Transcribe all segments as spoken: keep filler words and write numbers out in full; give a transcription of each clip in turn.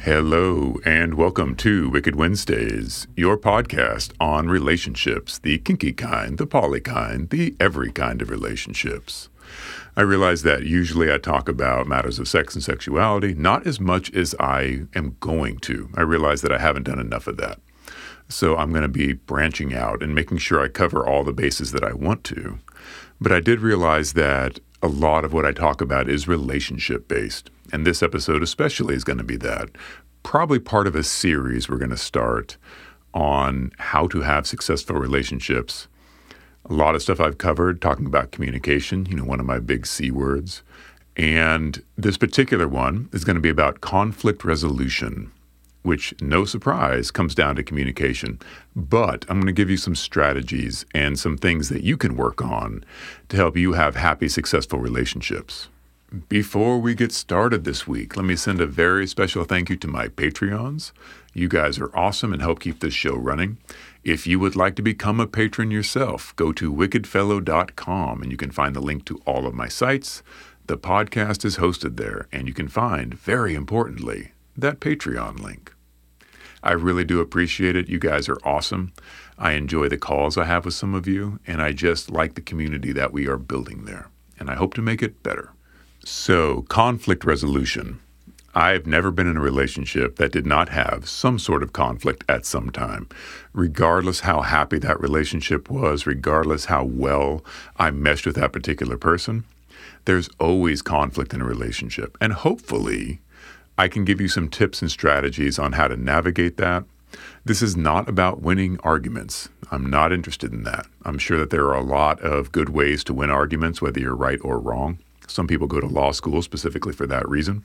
Hello, and welcome to Wicked Wednesdays, your podcast on relationships, the kinky kind, the poly kind, the every kind of relationships. I realize that usually I talk about matters of sex and sexuality, not as much as I am going to. I realize that I haven't done enough of that. So I'm going to be branching out and making sure I cover all the bases that I want to. But I did realize that a lot of what I talk about is relationship-based. And this episode especially is going to be that. Probably part of a series we're going to start on how to have successful relationships. A lot of stuff I've covered, talking about communication, you know, one of my big C words. And this particular one is going to be about conflict resolution, which, no surprise, comes down to communication. But I'm going to give you some strategies and some things that you can work on to help you have happy, successful relationships. Before we get started this week, let me send a very special thank you to my Patreons. You guys are awesome and help keep this show running. If you would like to become a patron yourself, go to wicked fellow dot com and you can find the link to all of my sites. The podcast is hosted there, and you can find, very importantly, that Patreon link. I really do appreciate it. You guys are awesome. I enjoy the calls I have with some of you, and I just like the community that we are building there, and I hope to make it better. So, conflict resolution. I've never been in a relationship that did not have some sort of conflict at some time. Regardless how happy that relationship was, regardless how well I meshed with that particular person, there's always conflict in a relationship. And hopefully, I can give you some tips and strategies on how to navigate that. This is not about winning arguments. I'm not interested in that. I'm sure that there are a lot of good ways to win arguments, whether you're right or wrong. Some people go to law school specifically for that reason.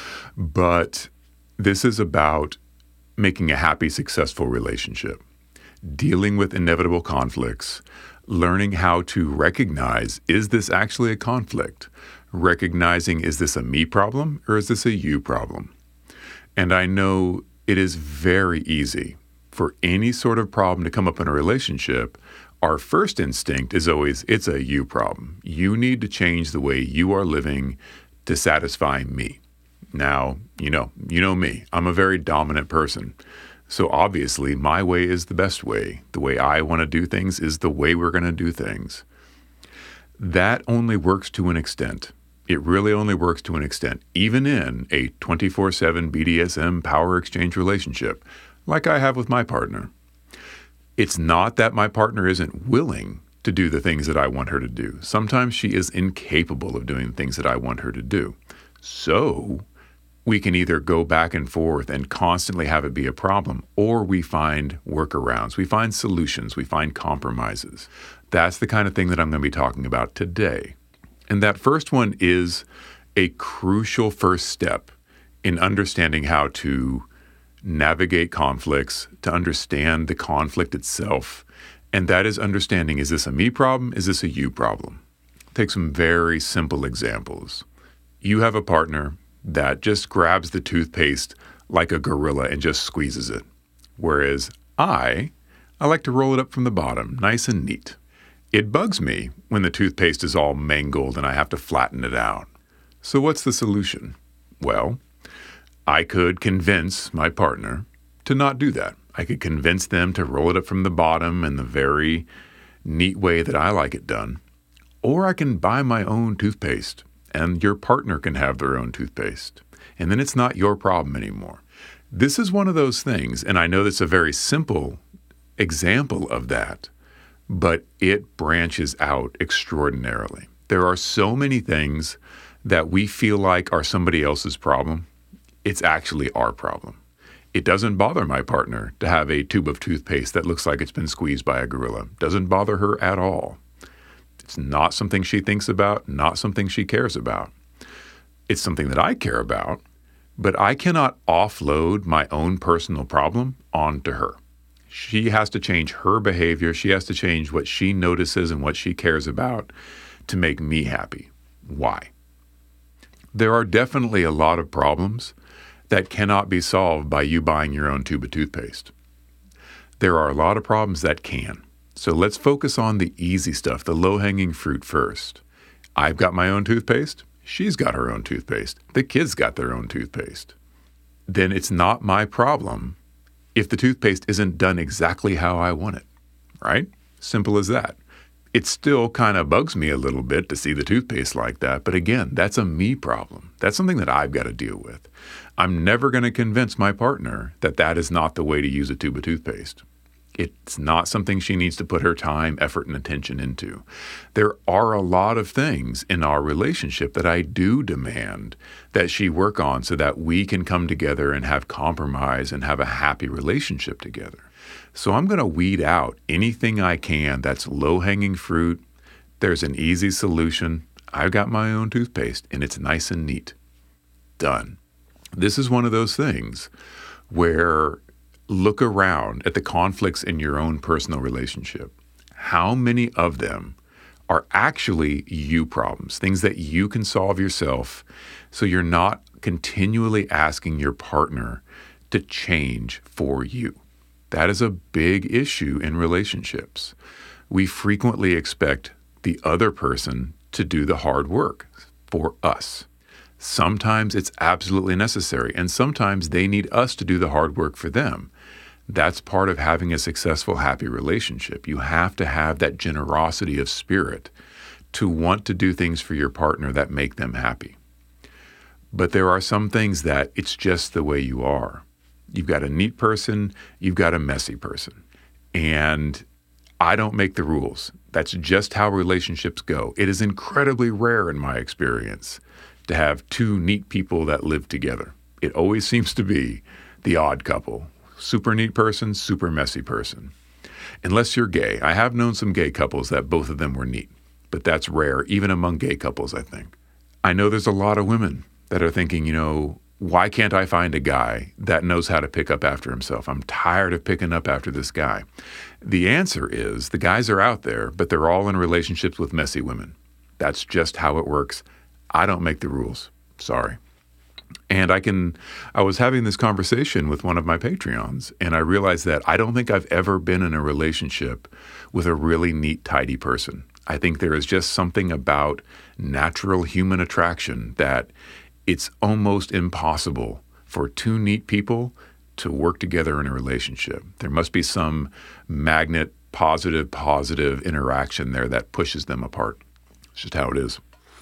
But this is about making a happy, successful relationship, dealing with inevitable conflicts, learning how to recognize, is this actually a conflict? Recognizing, is this a me problem or is this a you problem? And I know it is very easy for any sort of problem to come up in a relationship. Our first instinct is always, it's a you problem. You need to change the way you are living to satisfy me. Now, you know, you know me. I'm a very dominant person. So obviously, my way is the best way. The way I want to do things is the way we're going to do things. That only works to an extent. It really only works to an extent, even in a twenty-four seven B D S M power exchange relationship, like I have with my partner. It's not that my partner isn't willing to do the things that I want her to do. Sometimes she is incapable of doing the things that I want her to do. So we can either go back and forth and constantly have it be a problem, or we find workarounds, we find solutions, we find compromises. That's the kind of thing that I'm going to be talking about today. And that first one is a crucial first step in understanding how to navigate conflicts, to understand the conflict itself. And that is understanding, is this a me problem? Is this a you problem? Take some very simple examples. You have a partner that just grabs the toothpaste like a gorilla and just squeezes it. Whereas I, I like to roll it up from the bottom, nice and neat. It bugs me when the toothpaste is all mangled and I have to flatten it out. So what's the solution? Well, I could convince my partner to not do that. I could convince them to roll it up from the bottom in the very neat way that I like it done. Or I can buy my own toothpaste, and your partner can have their own toothpaste. And then it's not your problem anymore. This is one of those things, and I know that's a very simple example of that, but it branches out extraordinarily. There are so many things that we feel like are somebody else's problem. It's actually our problem. It doesn't bother my partner to have a tube of toothpaste that looks like it's been squeezed by a gorilla. Doesn't bother her at all. It's not something she thinks about, not something she cares about. It's something that I care about, but I cannot offload my own personal problem onto her. She has to change her behavior. She has to change what she notices and what she cares about to make me happy. Why? There are definitely a lot of problems that cannot be solved by you buying your own tube of toothpaste. There are a lot of problems that can. So let's focus on the easy stuff, the low-hanging fruit first. I've got my own toothpaste. She's got her own toothpaste. The kids got their own toothpaste. then it's not my problem if the toothpaste isn't done exactly how I want it, right? Simple as that. It still kind of bugs me a little bit to see the toothpaste like that. But again, that's a me problem. That's something that I've got to deal with. I'm never going to convince my partner that that is not the way to use a tube of toothpaste. It's not something she needs to put her time, effort, and attention into. There are a lot of things in our relationship that I do demand that she work on so that we can come together and have compromise and have a happy relationship together. So I'm going to weed out anything I can that's low-hanging fruit. There's an easy solution. I've got my own toothpaste, and it's nice and neat. Done. This is one of those things where look around at the conflicts in your own personal relationship. How many of them are actually you problems, things that you can solve yourself so you're not continually asking your partner to change for you? That is a big issue in relationships. We frequently expect the other person to do the hard work for us. Sometimes it's absolutely necessary, and sometimes they need us to do the hard work for them. That's part of having a successful, happy relationship. You have to have that generosity of spirit to want to do things for your partner that make them happy. But there are some things that it's just the way you are. You've got a neat person, you've got a messy person. And I don't make the rules. That's just how relationships go. It is incredibly rare in my experience to have two neat people that live together. It always seems to be the odd couple. Super neat person, super messy person. Unless you're gay. I have known some gay couples that both of them were neat, but that's rare, even among gay couples, I think. I know there's a lot of women that are thinking, you know, why can't I find a guy that knows how to pick up after himself? I'm tired of picking up after this guy. The answer is the guys are out there, but they're all in relationships with messy women. That's just how it works. I don't make the rules. Sorry. And I can, I was having this conversation with one of my Patreons, and I realized that I don't think I've ever been in a relationship with a really neat, tidy person. I think there is just something about natural human attraction that it's almost impossible for two neat people to work together in a relationship. There must be some magnet, positive, positive interaction there that pushes them apart. It's just how it is.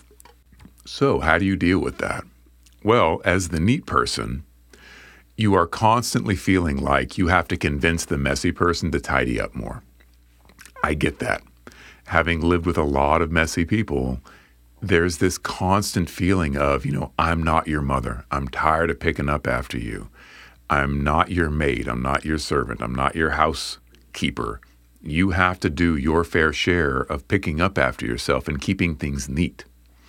So how do you deal with that? Well, as the neat person, you are constantly feeling like you have to convince the messy person to tidy up more. I get that. Having lived with a lot of messy people, there's this constant feeling of, you know, I'm not your mother. I'm tired of picking up after you. I'm not your maid. I'm not your servant. I'm not your housekeeper. You have to do your fair share of picking up after yourself and keeping things neat.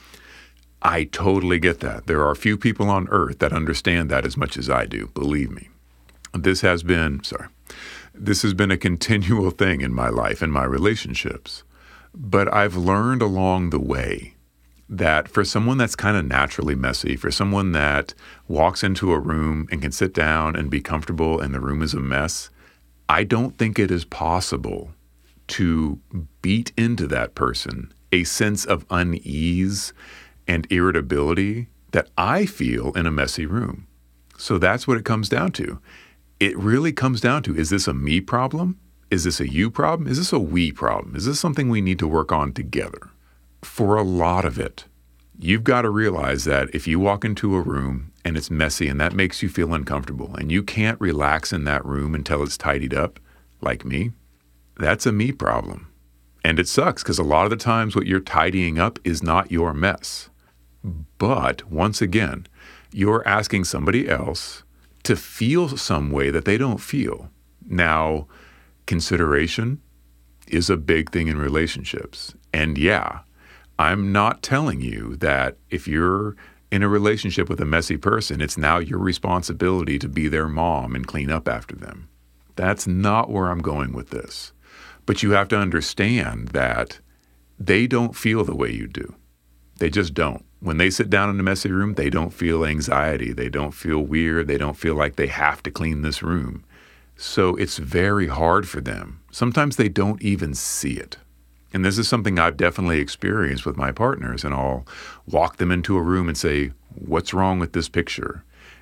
I totally get that. There are few people on earth that understand that as much as I do, believe me. This has been, sorry, this has been a continual thing in my life and my relationships. But I've learned along the way that for someone that's kind of naturally messy, for someone that walks into a room and can sit down and be comfortable and the room is a mess, I don't think it is possible to beat into that person a sense of unease and irritability that I feel in a messy room. So that's what it comes down to. It really comes down to, is this a me problem? Is this a you problem? Is this a we problem? Is this something we need to work on together? For a lot of it, you've got to realize that if you walk into a room and it's messy and that makes you feel uncomfortable and you can't relax in that room until it's tidied up, like me, that's a me problem. And it sucks because a lot of the times what you're tidying up is not your mess. But once again, you're asking somebody else to feel some way that they don't feel. Now, consideration is a big thing in relationships. And yeah, I'm not telling you that if you're in a relationship with a messy person, it's now your responsibility to be their mom and clean up after them. That's not where I'm going with this. But you have to understand that they don't feel the way you do. They just don't. When they sit down in a messy room, they don't feel anxiety. They don't feel weird. They don't feel like they have to clean this room. So it's very hard for them. Sometimes they don't even see it. And this is something I've definitely experienced with my partners. And I'll walk them into a room and say, what's wrong with this picture?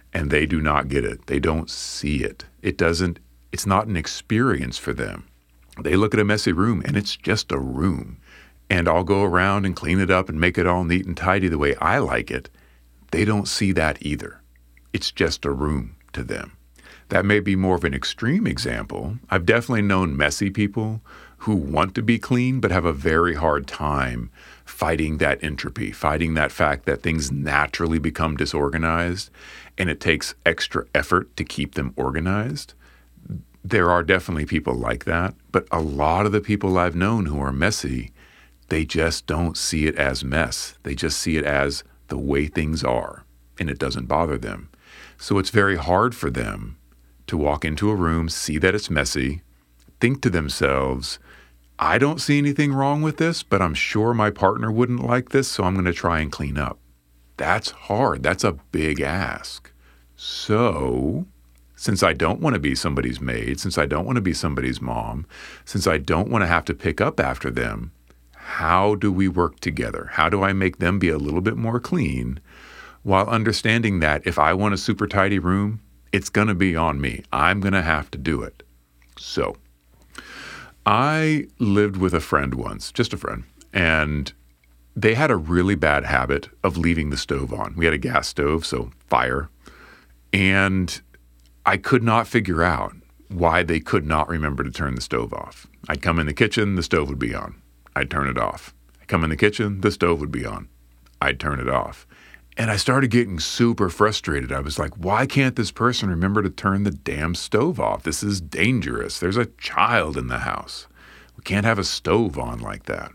and they do not get it. They don't see it. It doesn't, it's not an experience for them. They look at a messy room and it's just a room. And I'll go around and clean it up and make it all neat and tidy the way I like it. They don't see that either. It's just a room to them. That may be more of an extreme example. I've definitely known messy people who want to be clean but have a very hard time fighting that entropy, fighting that fact that things naturally become disorganized and it takes extra effort to keep them organized. There are definitely people like that, but a lot of the people I've known who are messy, they just don't see it as mess. They just see it as the way things are, and it doesn't bother them. So it's very hard for them to walk into a room, see that it's messy, think to themselves, I don't see anything wrong with this, but I'm sure my partner wouldn't like this, so I'm going to try and clean up. That's hard. That's a big ask. So, since I don't want to be somebody's maid, since I don't want to be somebody's mom, since I don't want to have to pick up after them, how do we work together? How do I make them be a little bit more clean while understanding that if I want a super tidy room, it's going to be on me. I'm going to have to do it. So, I lived with a friend once, just a friend, and they had a really bad habit of leaving the stove on. We had a gas stove, so fire. And I could not figure out why they could not remember to turn the stove off. I'd come in the kitchen, the stove would be on. I'd turn it off. I'd come in the kitchen, the stove would be on. I'd turn it off. And I started getting super frustrated. I was like, why can't this person remember to turn the damn stove off? This is dangerous. There's a child in the house. We can't have a stove on like that.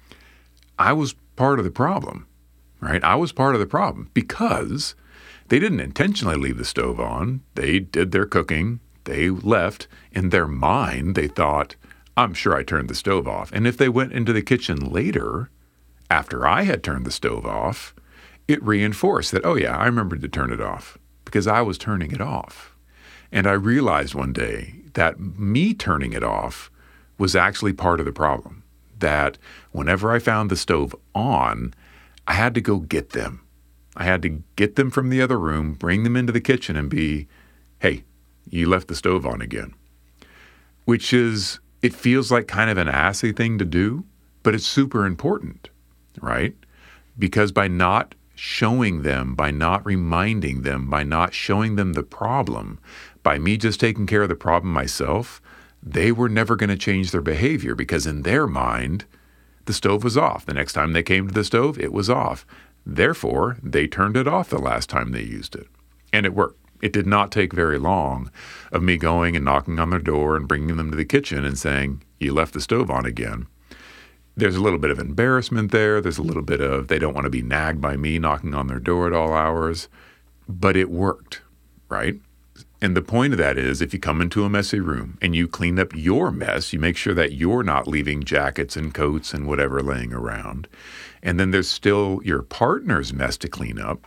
I was part of the problem, right? I was part of the problem because they didn't intentionally leave the stove on. They did their cooking. They left. In their mind, they thought, I'm sure I turned the stove off. And if they went into the kitchen later, after I had turned the stove off, it reinforced that, oh yeah, I remembered to turn it off because I was turning it off. And I realized one day that me turning it off was actually part of the problem. That whenever I found the stove on, I had to go get them. I had to get them from the other room, bring them into the kitchen and be, hey, you left the stove on again. Which is, it feels like kind of an assy thing to do, but it's super important, right? Because by not showing them, by not reminding them, by not showing them the problem, by me just taking care of the problem myself, they were never going to change their behavior because in their mind, the stove was off. The next time they came to the stove, it was off. Therefore, they turned it off the last time they used it. And it worked. It did not take very long of me going and knocking on their door and bringing them to the kitchen and saying, you left the stove on again. There's a little bit of embarrassment there. There's a little bit of they don't want to be nagged by me knocking on their door at all hours. But it worked, right? And the point of that is if you come into a messy room and you clean up your mess, you make sure that you're not leaving jackets and coats and whatever laying around. And then there's still your partner's mess to clean up.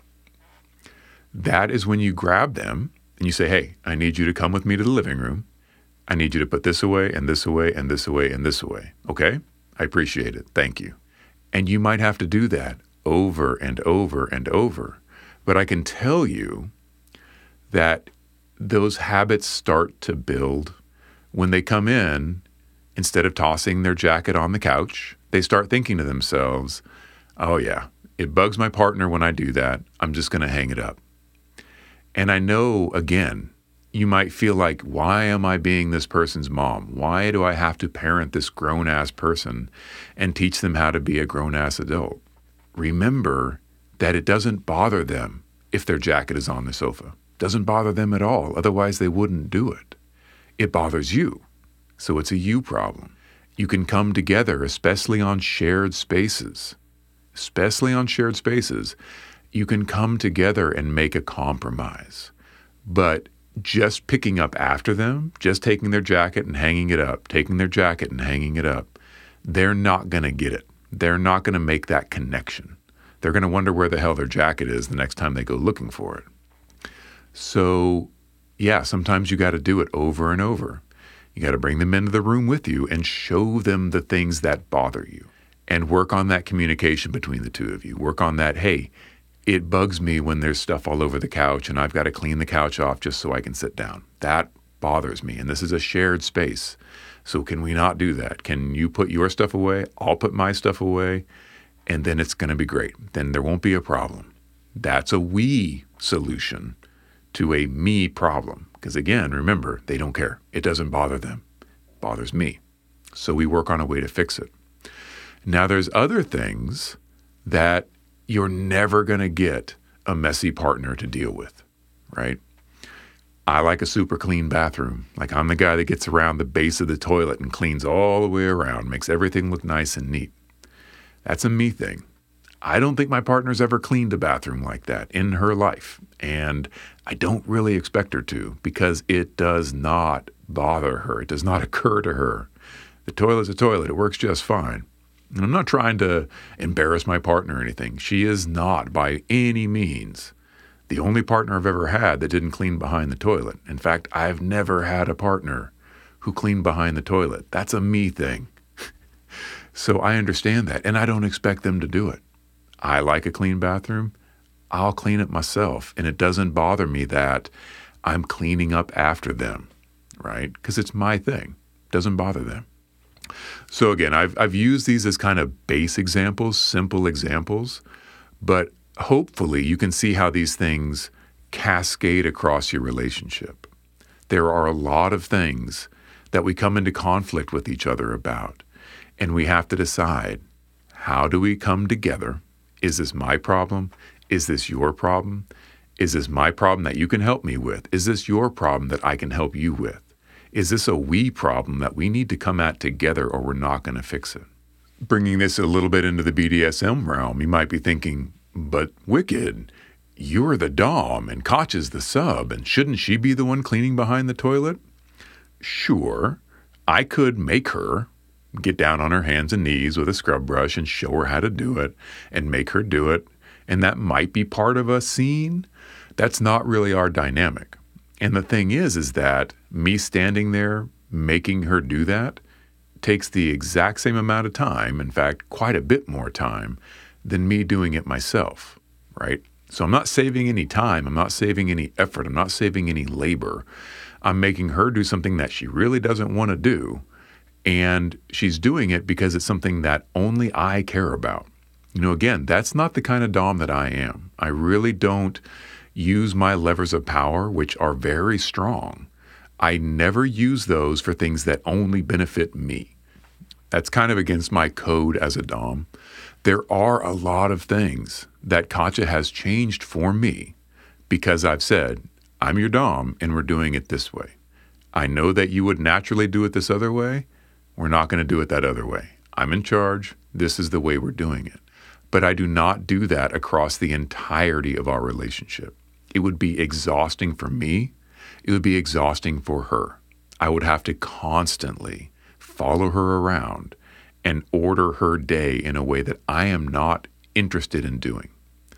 That is when you grab them and you say, hey, I need you to come with me to the living room. I need you to put this away and this away and this away and this away. Okay? I appreciate it. Thank you. And you might have to do that over and over and over. But I can tell you that those habits start to build when they come in. Instead of tossing their jacket on the couch, they start thinking to themselves, oh yeah, it bugs my partner when I do that. I'm just going to hang it up. And I know, again, you might feel like, why am I being this person's mom? Why do I have to parent this grown-ass person and teach them how to be a grown-ass adult? Remember that it doesn't bother them if their jacket is on the sofa. It doesn't bother them at all. Otherwise, they wouldn't do it. It bothers you. So it's a you problem. You can come together, especially on shared spaces. Especially on shared spaces. You can come together and make a compromise. But just picking up after them, just taking their jacket and hanging it up, taking their jacket and hanging it up, they're not going to get it. They're not going to make that connection. They're going to wonder where the hell their jacket is the next time they go looking for it. So, yeah, sometimes you got to do it over and over. You got to bring them into the room with you and show them the things that bother you and work on that communication between the two of you. Work on that, hey, It bugs me when there's stuff all over the couch and I've got to clean the couch off just so I can sit down. That bothers me. And this is a shared space. So can we not do that? Can you put your stuff away? I'll put my stuff away. And then it's going to be great. Then there won't be a problem. That's a we solution to a me problem. Because again, remember, they don't care. It doesn't bother them. It bothers me. So we work on a way to fix it. Now there's other things that you're never going to get a messy partner to deal with, right? I like a super clean bathroom. Like I'm the guy that gets around the base of the toilet and cleans all the way around, makes everything look nice and neat. That's a me thing. I don't think my partner's ever cleaned a bathroom like that in her life. And I don't really expect her to because it does not bother her. It does not occur to her. The toilet's a toilet. It works just fine. And I'm not trying to embarrass my partner or anything. She is not by any means the only partner I've ever had that didn't clean behind the toilet. In fact, I've never had a partner who cleaned behind the toilet. That's a me thing. So I understand that, and I don't expect them to do it. I like a clean bathroom. I'll clean it myself, and it doesn't bother me that I'm cleaning up after them, right? Because it's my thing. It doesn't bother them. So again, I've I've used these as kind of base examples, simple examples, but hopefully you can see how these things cascade across your relationship. There are a lot of things that we come into conflict with each other about, and we have to decide, how do we come together? Is this my problem? Is this your problem? Is this my problem that you can help me with? Is this your problem that I can help you with? Is this a we problem that we need to come at together or we're not going to fix it? Bringing this a little bit into the B D S M realm, you might be thinking, but Wicked, you're the dom and Koch is the sub, and shouldn't she be the one cleaning behind the toilet? Sure, I could make her get down on her hands and knees with a scrub brush and show her how to do it and make her do it, and that might be part of a scene. That's not really our dynamic. And the thing is, is that me standing there making her do that takes the exact same amount of time, in fact, quite a bit more time, than me doing it myself, right? So I'm not saving any time. I'm not saving any effort. I'm not saving any labor. I'm making her do something that she really doesn't want to do. And she's doing it because it's something that only I care about. You know, again, that's not the kind of dom that I am. I really don't use my levers of power, which are very strong. I never use those for things that only benefit me. That's kind of against my code as a dom. There are a lot of things that Katja has changed for me because I've said, I'm your dom and we're doing it this way. I know that you would naturally do it this other way. We're not going to do it that other way. I'm in charge. This is the way we're doing it. But I do not do that across the entirety of our relationship. It would be exhausting for me. It would be exhausting for her. I would have to constantly follow her around and order her day in a way that I am not interested in doing.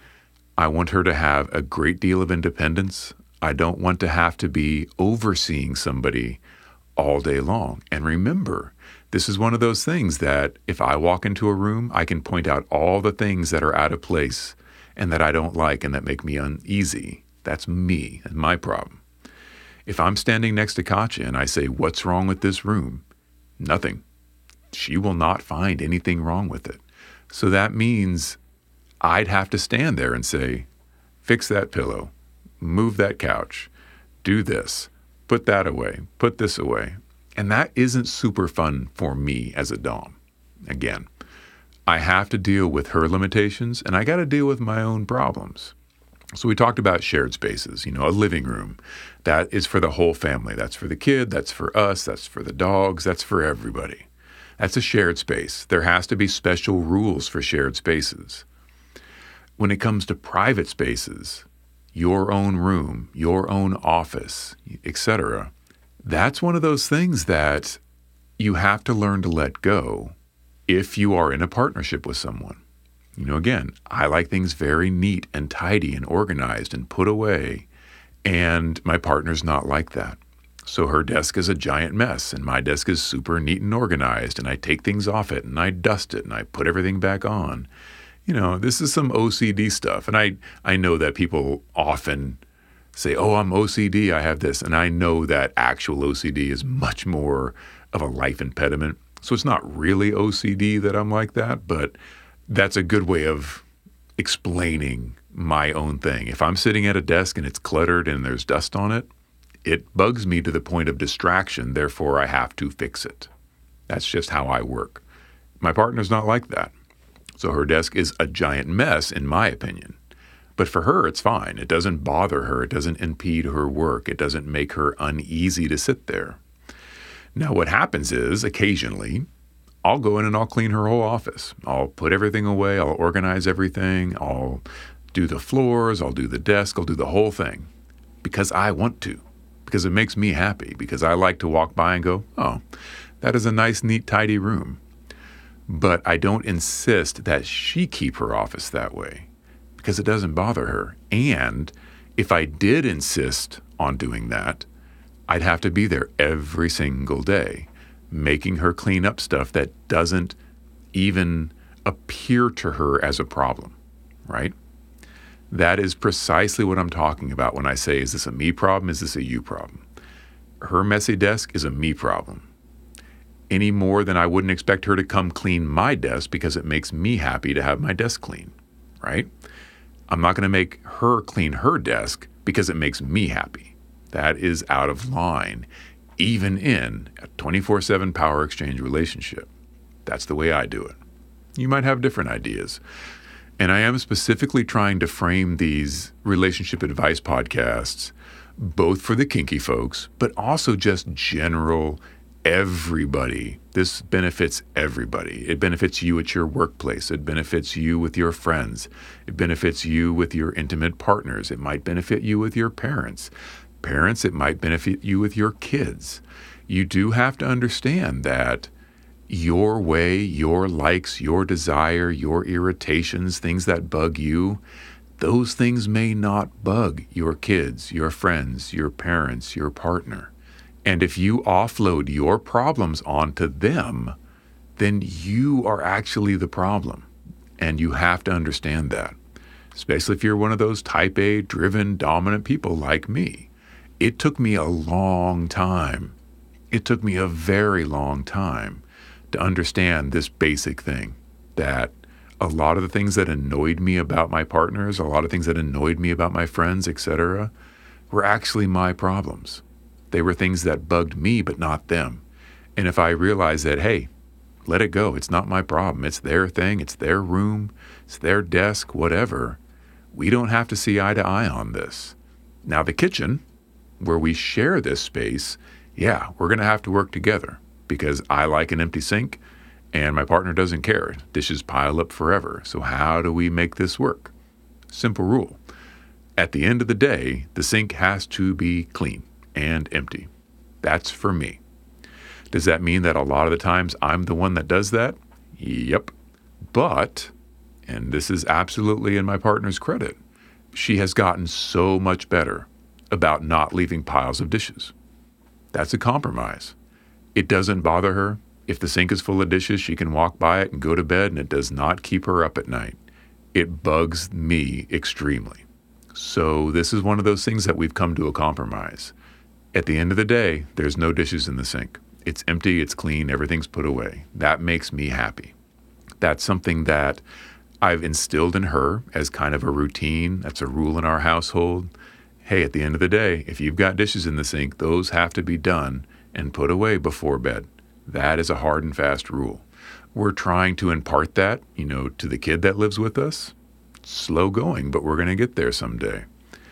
I want her to have a great deal of independence. I don't want to have to be overseeing somebody all day long. And remember, this is one of those things that if I walk into a room, I can point out all the things that are out of place and that I don't like and that make me uneasy. That's me and my problem. If I'm standing next to Katja and I say, what's wrong with this room? Nothing. She will not find anything wrong with it. So that means I'd have to stand there and say, fix that pillow, move that couch, do this, put that away, put this away. And that isn't super fun for me as a dom. Again, I have to deal with her limitations and I got to deal with my own problems. So we talked about shared spaces, you know, a living room. That is for the whole family. That's for the kid, that's for us, that's for the dogs, that's for everybody. That's a shared space. There has to be special rules for shared spaces. When it comes to private spaces, your own room, your own office, et cetera, that's one of those things that you have to learn to let go if you are in a partnership with someone. You know, again, I like things very neat and tidy and organized and put away, and my partner's not like that. So her desk is a giant mess, and my desk is super neat and organized, and I take things off it, and I dust it, and I put everything back on. You know, this is some O C D stuff. And I, I know that people often say, oh, I'm O C D, I have this. And I know that actual O C D is much more of a life impediment. So it's not really O C D that I'm like that, but that's a good way of explaining my own thing. If I'm sitting at a desk and it's cluttered and there's dust on it, it bugs me to the point of distraction. Therefore, I have to fix it. That's just how I work. My partner's not like that. So her desk is a giant mess, in my opinion. But for her, it's fine. It doesn't bother her. It doesn't impede her work. It doesn't make her uneasy to sit there. Now, what happens is, occasionally, I'll go in and I'll clean her whole office. I'll put everything away. I'll organize everything. I'll do the floors. I'll do the desk. I'll do the whole thing because I want to, because it makes me happy, because I like to walk by and go, oh, that is a nice, neat, tidy room. But I don't insist that she keep her office that way because it doesn't bother her. And if I did insist on doing that, I'd have to be there every single day, making her clean up stuff that doesn't even appear to her as a problem, right? That is precisely what I'm talking about when I say, is this a me problem? Is this a you problem? Her messy desk is a me problem. Any more than I wouldn't expect her to come clean my desk because it makes me happy to have my desk clean, right? I'm not going to make her clean her desk because it makes me happy. That is out of line, even in a twenty-four seven power exchange relationship. That's the way I do it. You might have different ideas. And I am specifically trying to frame these relationship advice podcasts, both for the kinky folks, but also just general everybody. This benefits everybody. It benefits you at your workplace. It benefits you with your friends. It benefits you with your intimate partners. It might benefit you with your parents. Parents, it might benefit you with your kids. You do have to understand that your way, your likes, your desire, your irritations, things that bug you, those things may not bug your kids, your friends, your parents, your partner. And if you offload your problems onto them, then you are actually the problem. And you have to understand that, especially if you're one of those type A driven, dominant people like me. It took me a long time. It took me a very long time to understand this basic thing, that a lot of the things that annoyed me about my partners, a lot of things that annoyed me about my friends, et cetera, were actually my problems. They were things that bugged me, but not them. And if I realize that, hey, let it go. It's not my problem. It's their thing. It's their room. It's their desk, whatever. We don't have to see eye to eye on this. Now, the kitchen, where we share this space, yeah, we're going to have to work together because I like an empty sink and my partner doesn't care. Dishes pile up forever. So how do we make this work? Simple rule. At the end of the day, the sink has to be clean and empty. That's for me. Does that mean that a lot of the times I'm the one that does that? Yep. But, and this is absolutely in my partner's credit, she has gotten so much better about not leaving piles of dishes. That's a compromise. It doesn't bother her. If the sink is full of dishes, she can walk by it and go to bed, and it does not keep her up at night. It bugs me extremely. So this is one of those things that we've come to a compromise. At the end of the day, there's no dishes in the sink. It's empty, it's clean, everything's put away. That makes me happy. That's something that I've instilled in her as kind of a routine. That's a rule in our household. Hey, at the end of the day, if you've got dishes in the sink, those have to be done and put away before bed. That is a hard and fast rule. We're trying to impart that, you know, to the kid that lives with us. It's slow going, but we're going to get there someday.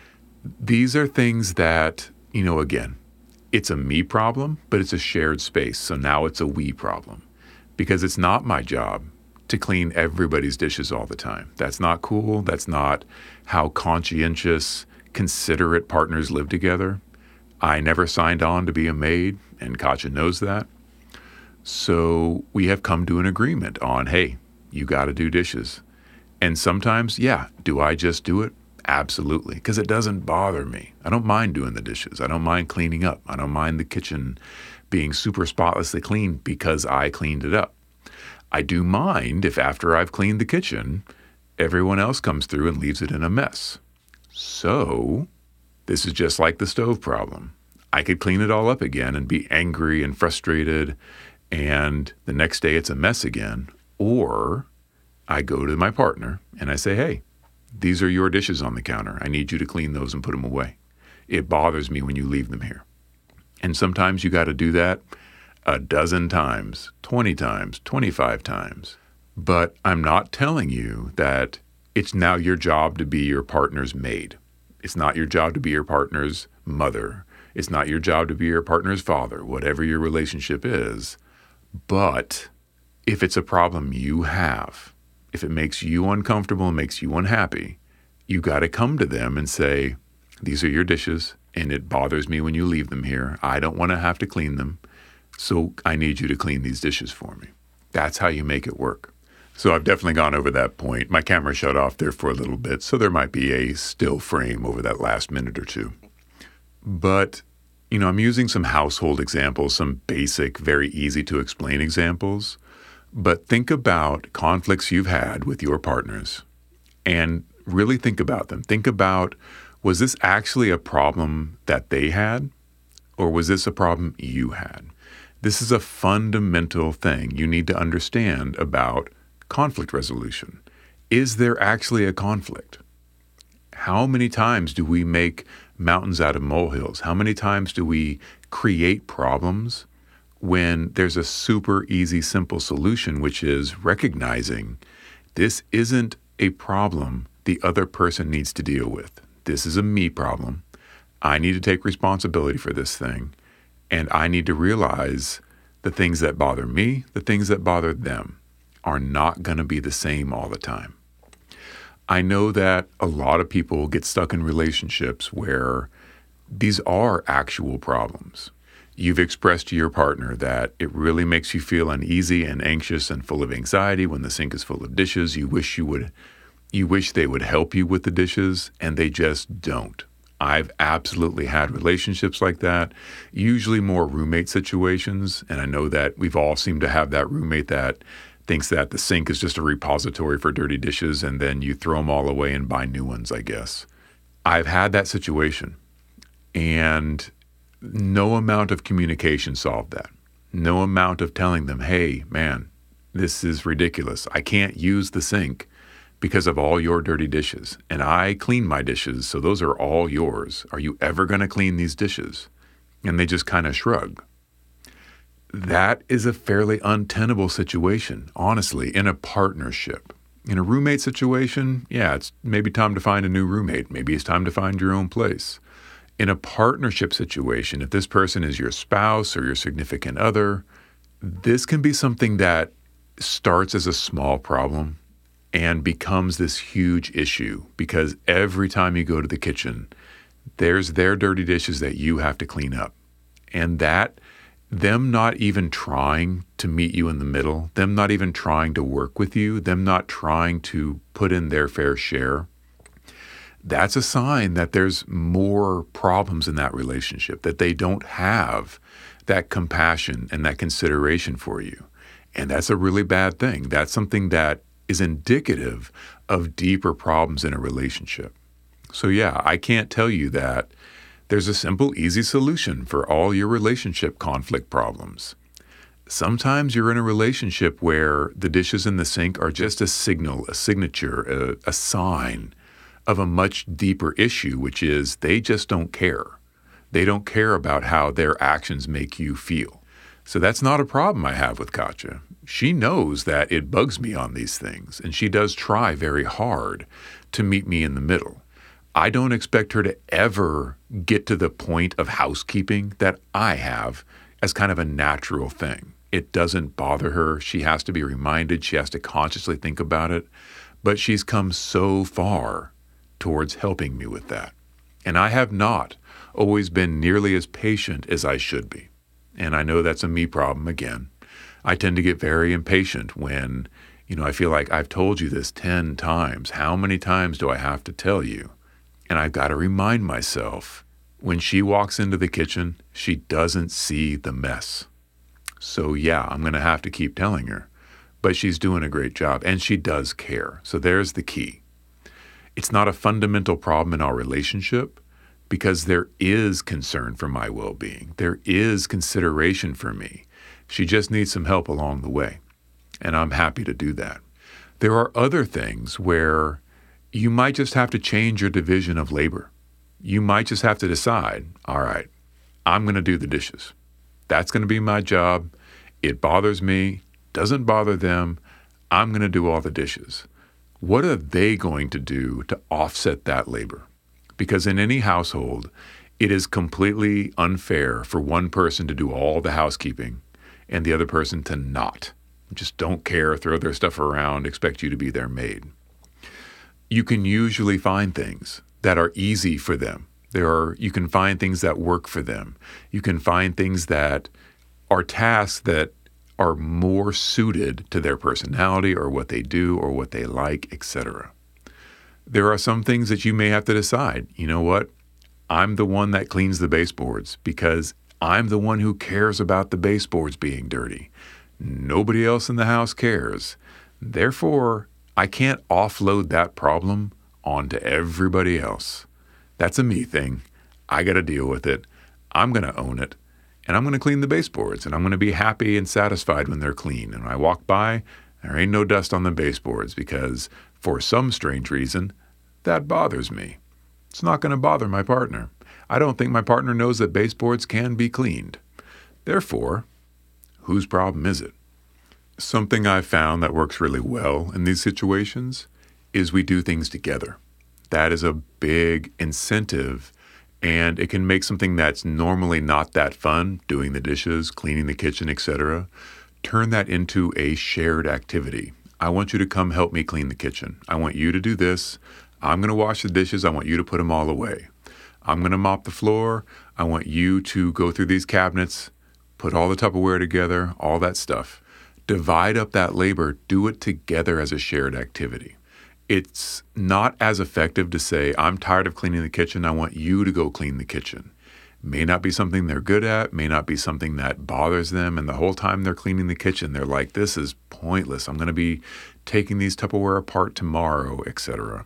These are things that, you know, again, it's a me problem, but it's a shared space. So now it's a we problem because it's not my job to clean everybody's dishes all the time. That's not cool. That's not how conscientious, considerate partners live together. I never signed on to be a maid, and Katja knows that. So we have come to an agreement on, hey, you got to do dishes. And sometimes, yeah, do I just do it? Absolutely, because it doesn't bother me. I don't mind doing the dishes. I don't mind cleaning up. I don't mind the kitchen being super spotlessly clean because I cleaned it up. I do mind if after I've cleaned the kitchen, everyone else comes through and leaves it in a mess. So this is just like the stove problem. I could clean it all up again and be angry and frustrated, and the next day it's a mess again. Or I go to my partner and I say, hey, these are your dishes on the counter. I need you to clean those and put them away. It bothers me when you leave them here. And sometimes you got to do that a dozen times, twenty times, twenty-five times. But I'm not telling you that it's now your job to be your partner's maid. It's not your job to be your partner's mother. It's not your job to be your partner's father, whatever your relationship is. But if it's a problem you have, if it makes you uncomfortable and makes you unhappy, you got to come to them and say, these are your dishes, and it bothers me when you leave them here. I don't want to have to clean them, so I need you to clean these dishes for me. That's how you make it work. So I've definitely gone over that point. My camera shut off there for a little bit, so there might be a still frame over that last minute or two. But, you know, I'm using some household examples, some basic, very easy to explain examples. But think about conflicts you've had with your partners and really think about them. Think about, was this actually a problem that they had, or was this a problem you had? This is a fundamental thing you need to understand about conflict resolution. Is there actually a conflict? How many times do we make mountains out of molehills? How many times do we create problems when there's a super easy, simple solution, which is recognizing this isn't a problem the other person needs to deal with. This is a me problem. I need to take responsibility for this thing, and I need to realize the things that bother me, the things that bother them, are not going to be the same all the time. I know that a lot of people get stuck in relationships where these are actual problems. You've expressed to your partner that it really makes you feel uneasy and anxious and full of anxiety when the sink is full of dishes. You wish you would, you wish they would help you with the dishes, and they just don't. I've absolutely had relationships like that, usually more roommate situations. And I know that we've all seemed to have that roommate that thinks that the sink is just a repository for dirty dishes, and then you throw them all away and buy new ones, I guess. I've had that situation, and no amount of communication solved that. No amount of telling them, hey, man, this is ridiculous. I can't use the sink because of all your dirty dishes, and I clean my dishes, so those are all yours. Are you ever going to clean these dishes? And they just kind of shrug. That is a fairly untenable situation, honestly, in a partnership. In a roommate situation, yeah, it's maybe time to find a new roommate. Maybe it's time to find your own place. In a partnership situation, if this person is your spouse or your significant other, this can be something that starts as a small problem and becomes this huge issue, because every time you go to the kitchen, there's their dirty dishes that you have to clean up. And that, them not even trying to meet you in the middle, them not even trying to work with you, them not trying to put in their fair share, that's a sign that there's more problems in that relationship, that they don't have that compassion and that consideration for you. And that's a really bad thing. That's something that is indicative of deeper problems in a relationship. So yeah, I can't tell you that there's a simple, easy solution for all your relationship conflict problems. Sometimes you're in a relationship where the dishes in the sink are just a signal, a signature, a, a sign of a much deeper issue, which is they just don't care. They don't care about how their actions make you feel. So that's not a problem I have with Katja. She knows that it bugs me on these things, and she does try very hard to meet me in the middle. I don't expect her to ever get to the point of housekeeping that I have as kind of a natural thing. It doesn't bother her. She has to be reminded. She has to consciously think about it. But she's come so far towards helping me with that. And I have not always been nearly as patient as I should be. And I know that's a me problem again. I tend to get very impatient when, you know, I feel like I've told you this ten times. How many times do I have to tell you? And I've got to remind myself, when she walks into the kitchen, she doesn't see the mess. So yeah, I'm going to have to keep telling her. but she's doing a great job and she does care. So there's the key. It's not a fundamental problem in our relationship because there is concern for my well-being. There is consideration for me. She just needs some help along the way, and I'm happy to do that. There are other things where you might just have to change your division of labor. You might just have to decide, all right, I'm going to do the dishes. That's going to be my job. It bothers me, doesn't bother them. I'm going to do all the dishes. What are they going to do to offset that labor? Because in any household, it is completely unfair for one person to do all the housekeeping and the other person to not. Just don't care, throw their stuff around, expect you to be their maid. You can usually find things that are easy for them. There are, you can find things that work for them. You can find things that are tasks that are more suited to their personality or what they do or what they like, et cetera. There are some things that you may have to decide. You know what? I'm the one that cleans the baseboards because I'm the one who cares about the baseboards being dirty. Nobody else in the house cares. Therefore, I can't offload that problem onto everybody else. That's a me thing. I got to deal with it. I'm going to own it. And I'm going to clean the baseboards. And I'm going to be happy and satisfied when they're clean. And when I walk by, there ain't no dust on the baseboards because for some strange reason, that bothers me. It's not going to bother my partner. I don't think my partner knows that baseboards can be cleaned. Therefore, whose problem is it? Something I've found that works really well in these situations is we do things together. That is a big incentive, and it can make something that's normally not that fun, doing the dishes, cleaning the kitchen, et cetera, turn that into a shared activity. I want you to come help me clean the kitchen. I want you to do this. I'm going to wash the dishes. I want you to put them all away. I'm going to mop the floor. I want you to go through these cabinets, put all the Tupperware together, all that stuff. Divide up that labor. Do it together as a shared activity. It's not as effective to say, I'm tired of cleaning the kitchen. I want you to go clean the kitchen. May not be something they're good at, may not be something that bothers them. And the whole time they're cleaning the kitchen, they're like, this is pointless. I'm going to be taking these Tupperware apart tomorrow, et cetera.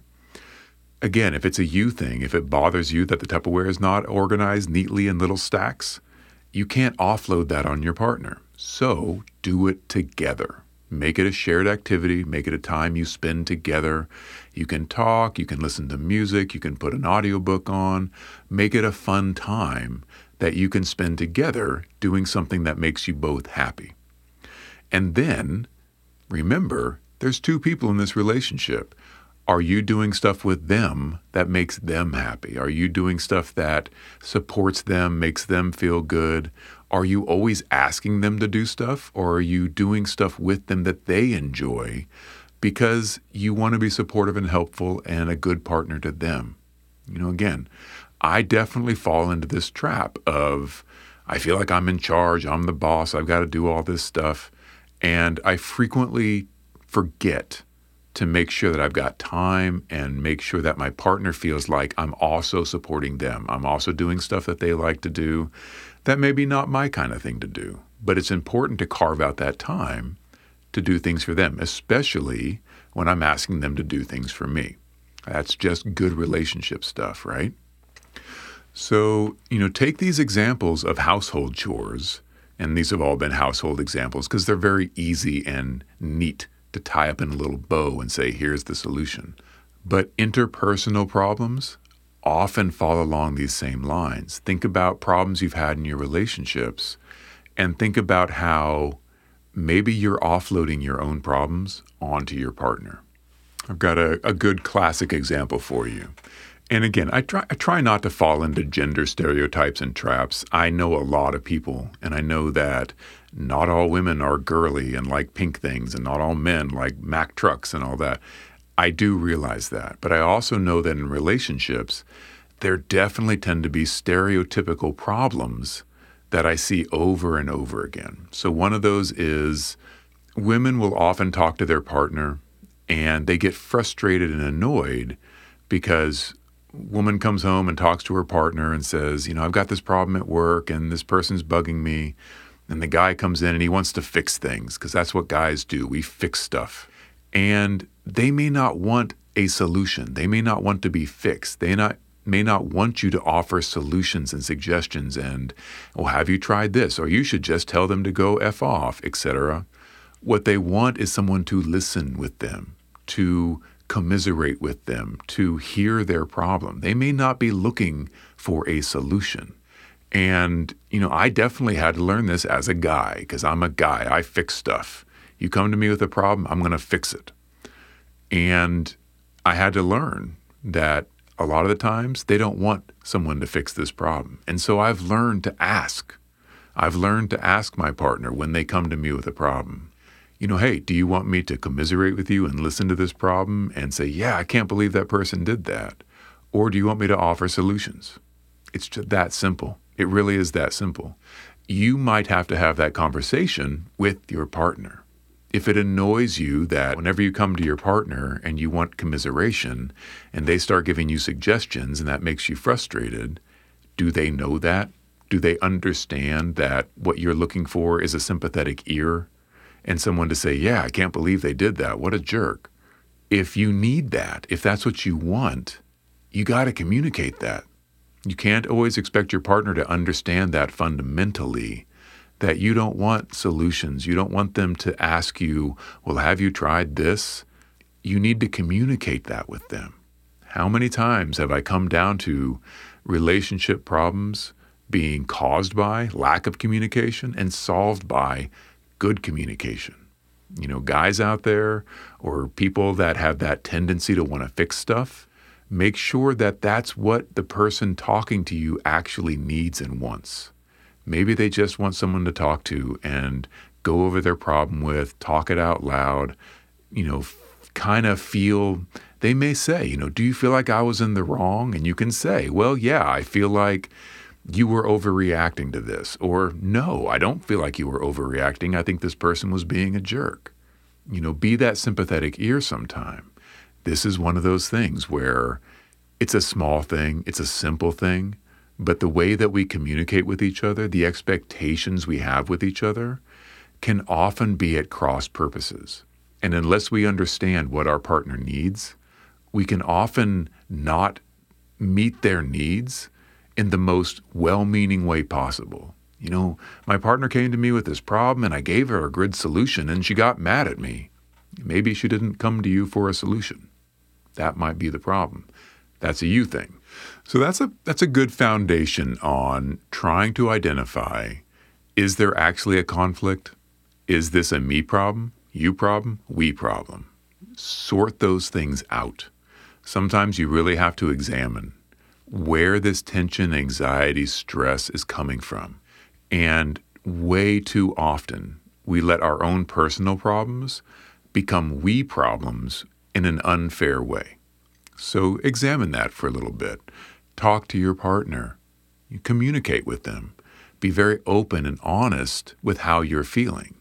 Again, if it's a you thing, if it bothers you that the Tupperware is not organized neatly in little stacks, you can't offload that on your partner. So do it together. Make it a shared activity. Make it a time you spend together. You can talk, you can listen to music, you can put an audiobook on. Make it a fun time that you can spend together doing something that makes you both happy. And then, remember, there's two people in this relationship. Are you doing stuff with them that makes them happy? Are you doing stuff that supports them, makes them feel good? Are you always asking them to do stuff, or are you doing stuff with them that they enjoy because you want to be supportive and helpful and a good partner to them? You know, again, I definitely fall into this trap of I feel like I'm in charge, I'm the boss, I've got to do all this stuff, and I frequently forget to make sure that I've got time and make sure that my partner feels like I'm also supporting them. I'm also doing stuff that they like to do that may be not my kind of thing to do. But it's important to carve out that time to do things for them, especially when I'm asking them to do things for me. That's just good relationship stuff, right? So, you know, take these examples of household chores, and these have all been household examples because they're very easy and neat to tie up in a little bow and say, here's the solution. But interpersonal problems often fall along these same lines. Think about problems you've had in your relationships and think about how maybe you're offloading your own problems onto your partner. I've got a, a good classic example for you. And again, I try, I try not to fall into gender stereotypes and traps. I know a lot of people, and I know that not all women are girly and like pink things, and not all men like Mack trucks and all that. I do realize that. But I also know that in relationships, there definitely tend to be stereotypical problems that I see over and over again. So one of those is women will often talk to their partner and they get frustrated and annoyed because woman comes home and talks to her partner and says, you know, I've got this problem at work and this person's bugging me. And the guy comes in and he wants to fix things because that's what guys do. We fix stuff. And they may not want a solution. They may not want to be fixed. They not may not want you to offer solutions and suggestions and, well, have you tried this? Or you should just tell them to go F off, et cetera. What they want is someone to listen with them, to commiserate with them, to hear their problem. They may not be looking for a solution. And, you know, I definitely had to learn this as a guy because I'm a guy. I fix stuff. You come to me with a problem, I'm going to fix it. And I had to learn that a lot of the times they don't want someone to fix this problem. And so I've learned to ask. I've learned to ask my partner when they come to me with a problem, you know, hey, do you want me to commiserate with you and listen to this problem and say, yeah, I can't believe that person did that? Or do you want me to offer solutions? It's just that simple. It really is that simple. You might have to have that conversation with your partner. If it annoys you that whenever you come to your partner and you want commiseration and they start giving you suggestions and that makes you frustrated, do they know that? Do they understand that what you're looking for is a sympathetic ear and someone to say, yeah, I can't believe they did that. What a jerk. If you need that, if that's what you want, you got to communicate that. You can't always expect your partner to understand that fundamentally, that you don't want solutions. You don't want them to ask you, well, have you tried this? You need to communicate that with them. How many times have I come down to relationship problems being caused by lack of communication and solved by good communication? You know, guys out there or people that have that tendency to want to fix stuff, make sure that that's what the person talking to you actually needs and wants. Maybe they just want someone to talk to and go over their problem with, talk it out loud, you know, f- kind of feel, they may say, you know, do you feel like I was in the wrong? And you can say, well, yeah, I feel like you were overreacting to this. Or no, I don't feel like you were overreacting. I think this person was being a jerk. You know, be that sympathetic ear sometime. This is one of those things where it's a small thing, it's a simple thing, but the way that we communicate with each other, the expectations we have with each other, can often be at cross purposes. And unless we understand what our partner needs, we can often not meet their needs in the most well-meaning way possible. You know, my partner came to me with this problem and I gave her a good solution and she got mad at me. Maybe she didn't come to you for a solution. That might be the problem. That's a you thing. So that's a that's a good foundation on trying to identify, is there actually a conflict? Is this a me problem, you problem, we problem? Sort those things out. Sometimes you really have to examine where this tension, anxiety, stress is coming from. And way too often, we let our own personal problems become we problems in an unfair way. So examine that for a little bit. Talk to your partner. You communicate with them. Be very open and honest with how you're feeling.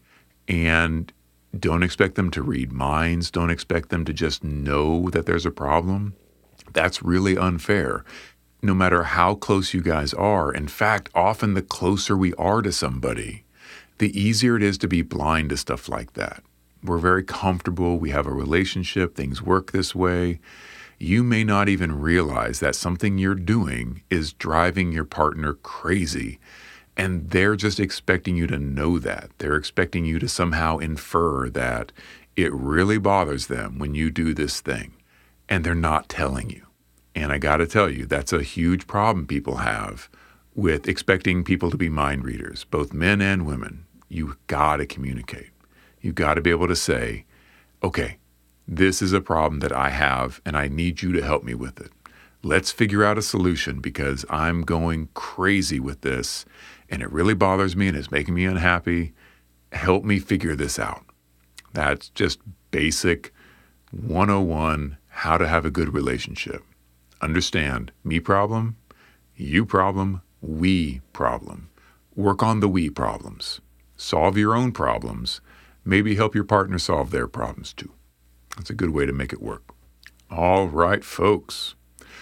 And don't expect them to read minds. Don't expect them to just know that there's a problem. That's really unfair. No matter how close you guys are, in fact, often the closer we are to somebody, the easier it is to be blind to stuff like that. We're very comfortable. We have a relationship. Things work this way. You may not even realize that something you're doing is driving your partner crazy, and they're just expecting you to know that. They're expecting you to somehow infer that it really bothers them when you do this thing, and they're not telling you. And I got to tell you, that's a huge problem people have with expecting people to be mind readers, both men and women. You got to communicate. You got to be able to say, okay, this is a problem that I have and I need you to help me with it. Let's figure out a solution because I'm going crazy with this and it really bothers me and it's making me unhappy. Help me figure this out. That's just basic one oh one, how to have a good relationship. Understand me problem, you problem, we problem. Work on the we problems. Solve your own problems. Maybe help your partner solve their problems too. That's a good way to make it work. All right, folks.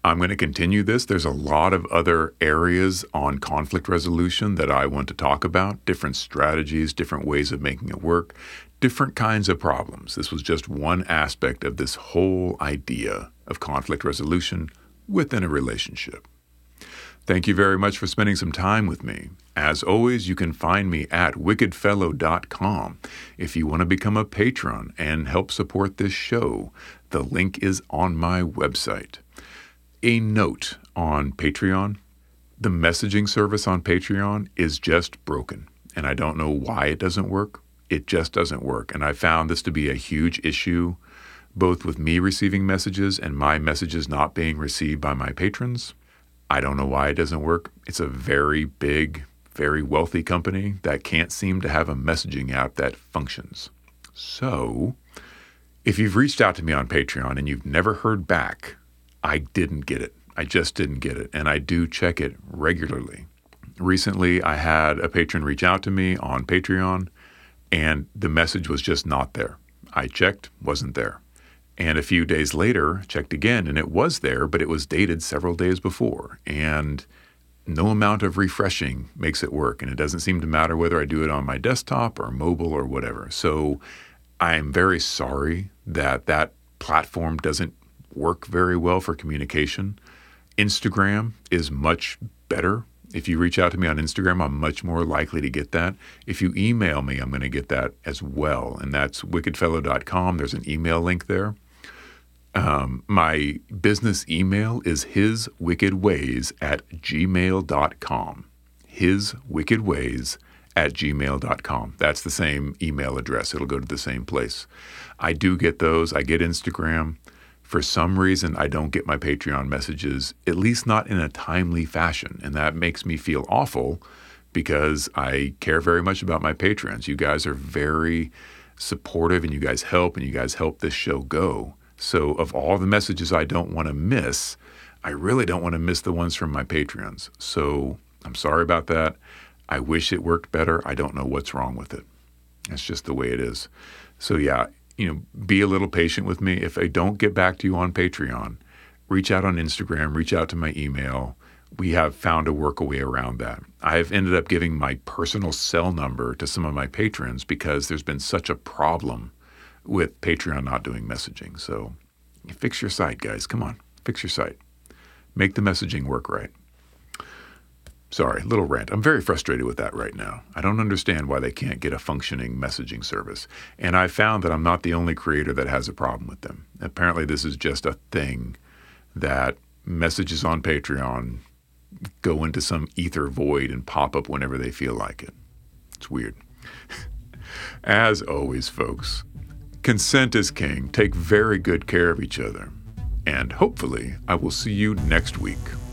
I'm going to continue this. There's a lot of other areas on conflict resolution that I want to talk about, different strategies, different ways of making it work, different kinds of problems. This was just one aspect of this whole idea of conflict resolution within a relationship. Thank you very much for spending some time with me. As always, you can find me at wicked fellow dot com. If you want to become a patron and help support this show, the link is on my website. A note on Patreon. The messaging service on Patreon is just broken, and I don't know why it doesn't work. It just doesn't work, and I found this to be a huge issue, both with me receiving messages and my messages not being received by my patrons. I don't know why it doesn't work. It's a very big, very wealthy company that can't seem to have a messaging app that functions. So, if you've reached out to me on Patreon and you've never heard back, I didn't get it. I just didn't get it. And I do check it regularly. Recently, I had a patron reach out to me on Patreon, and the message was just not there. I checked, wasn't there. And a few days later, checked again, and it was there, but it was dated several days before. And no amount of refreshing makes it work. And it doesn't seem to matter whether I do it on my desktop or mobile or whatever. So I'm very sorry that that platform doesn't work very well for communication. Instagram is much better. If you reach out to me on Instagram, I'm much more likely to get that. If you email me, I'm going to get that as well. And that's wicked fellow dot com. There's an email link there. Um, my business email is hiswickedways at gmail dot com. hiswickedways at gmail dot com. That's the same email address. It'll go to the same place. I do get those. I get Instagram. For some reason, I don't get my Patreon messages, at least not in a timely fashion. And that makes me feel awful because I care very much about my patrons. You guys are very supportive and you guys help and you guys help this show go. So of all the messages I don't want to miss, I really don't want to miss the ones from my Patreons. So I'm sorry about that. I wish it worked better. I don't know what's wrong with it. That's just the way it is. So yeah, you know, be a little patient with me. If I don't get back to you on Patreon, reach out on Instagram, reach out to my email. We have found a workaway around that. I've ended up giving my personal cell number to some of my patrons because there's been such a problem with Patreon not doing messaging. So fix your site, guys. Come on, fix your site. Make the messaging work right. Sorry, little rant. I'm very frustrated with that right now. I don't understand why they can't get a functioning messaging service. And I found that I'm not the only creator that has a problem with them. Apparently, this is just a thing that messages on Patreon go into some ether void and pop up whenever they feel like it. It's weird. As always, folks, consent is king. Take very good care of each other. And hopefully, I will see you next week.